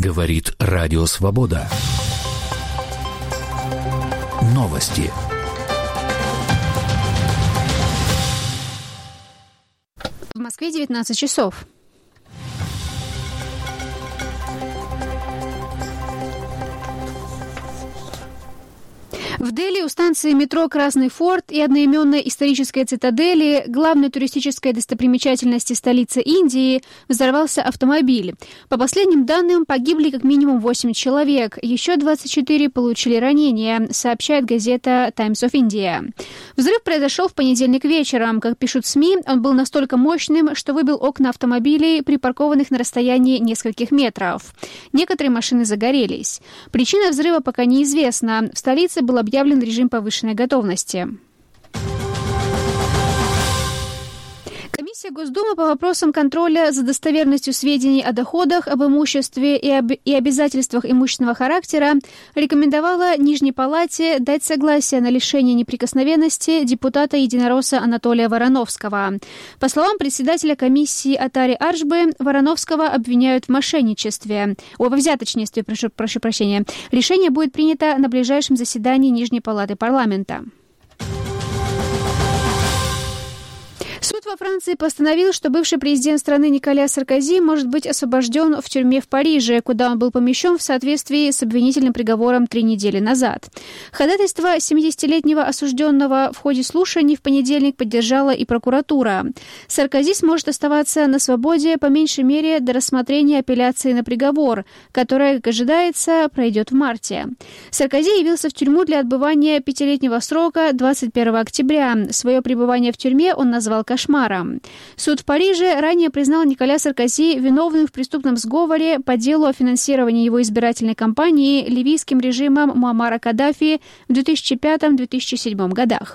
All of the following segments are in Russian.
Говорит Радио Свобода. Новости. В Москве 19 часов. В Дели у станции метро «Красный форт» и одноименной исторической цитадели, главной туристической достопримечательности столицы Индии, взорвался автомобиль. По последним данным, погибли как минимум 8 человек, еще 24 получили ранения, сообщает газета Times of India. Взрыв произошел в понедельник вечером. Как пишут СМИ, он был настолько мощным, что выбил окна автомобилей, припаркованных на расстоянии нескольких метров. Некоторые машины загорелись. Причина взрыва пока неизвестна. В столице был объявлен режим повышенной готовности. Комиссия Госдумы по вопросам контроля за достоверностью сведений о доходах, об имуществе и обязательствах имущественного характера рекомендовала Нижней Палате дать согласие на лишение неприкосновенности депутата-единоросса Анатолия Вороновского. По словам председателя комиссии Атари Аршбы, Вороновского обвиняют в мошенничестве. Во взяточничестве, прошу прощения. Решение будет принято на ближайшем заседании Нижней Палаты парламента. Суд во Франции постановил, что бывший президент страны Николя Саркози может быть освобожден в тюрьме в Париже, куда он был помещен в соответствии с обвинительным приговором 3 недели назад. Ходатайство 70-летнего осужденного в ходе слушаний в понедельник поддержала и прокуратура. Саркози сможет оставаться на свободе по меньшей мере до рассмотрения апелляции на приговор, которая, как ожидается, пройдет в марте. Саркози явился в тюрьму для отбывания 5-летнего срока 21 октября. Свое пребывание в тюрьме он назвал кошмаром. Суд в Париже ранее признал Николя Саркози виновным в преступном сговоре по делу о финансировании его избирательной кампании ливийским режимом Муаммара Каддафи в 2005-2007 годах.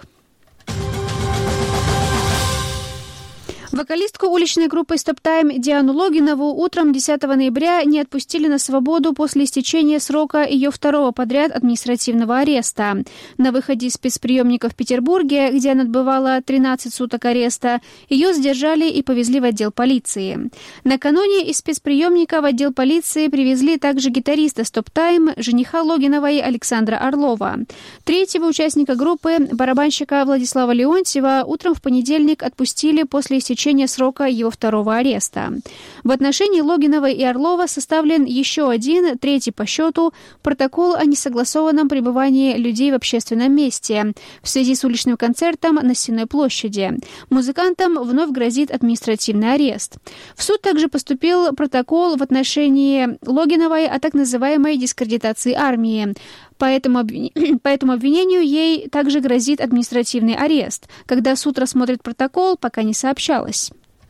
Вокалистку уличной группы Stop Time Диану Логинову утром 10 ноября не отпустили на свободу после истечения срока ее второго подряд административного ареста. На выходе из спецприемника в Петербурге, где она отбывала 13 суток ареста, ее задержали и повезли в отдел полиции. Накануне из спецприемника в отдел полиции привезли также гитариста Stop Time, жениха Логиновой Александра Орлова. Третьего участника группы, барабанщика Владислава Леонтьева, утром в понедельник отпустили после истечения срока его второго ареста. В отношении Логиновой и Орлова составлен еще один, третий по счету, протокол о несогласованном пребывании людей в общественном месте в связи с уличным концертом на Сенной площади. Музыкантам вновь грозит административный арест. В суд также поступил протокол в отношении Логиновой о так называемой дискредитации армии. По этому обвинению ей также грозит административный арест. Когда суд рассмотрит протокол, пока не сообщалось.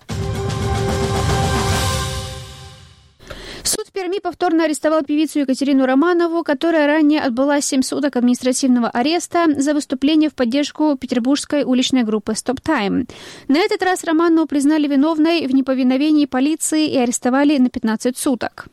Суд в Перми повторно арестовал певицу Екатерину Романову, которая ранее отбыла 7 суток административного ареста за выступление в поддержку петербургской уличной группы Stop Time. На этот раз Романову признали виновной в неповиновении полиции и арестовали на 15 суток.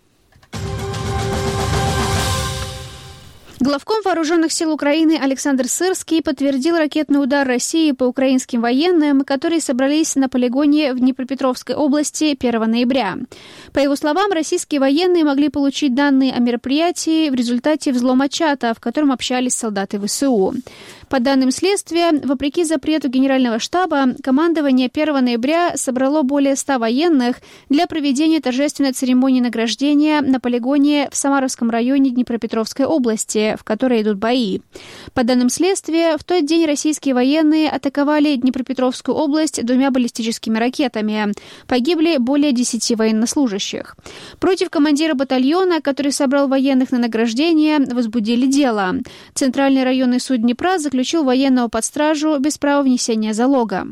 Главком Вооруженных сил Украины Александр Сырский подтвердил ракетный удар России по украинским военным, которые собрались на полигоне в Днепропетровской области 1 ноября. По его словам, российские военные могли получить данные о мероприятии в результате взлома чата, в котором общались солдаты ВСУ. По данным следствия, вопреки запрету Генерального штаба, командование 1 ноября собрало более 100 военных для проведения торжественной церемонии награждения на полигоне в Самаровском районе Днепропетровской области, в которой идут бои. По данным следствия, в тот день российские военные атаковали Днепропетровскую область 2 баллистическими ракетами. Погибли более 10 военнослужащих. Против командира батальона, который собрал военных на награждение, возбудили дело. Центральный районный суд Днепра заключил военного под стражу без права внесения залога.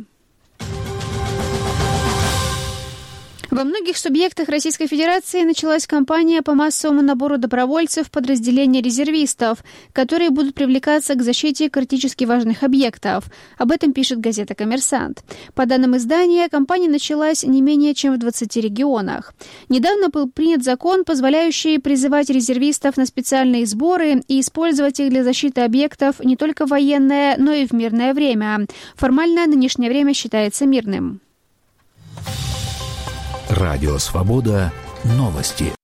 Во многих субъектах Российской Федерации началась кампания по массовому набору добровольцев в подразделения резервистов, которые будут привлекаться к защите критически важных объектов. Об этом пишет газета «Коммерсант». По данным издания, кампания началась не менее чем в 20 регионах. Недавно был принят закон, позволяющий призывать резервистов на специальные сборы и использовать их для защиты объектов не только в военное, но и в мирное время. Формально нынешнее время считается мирным. Радио Свобода. Новости.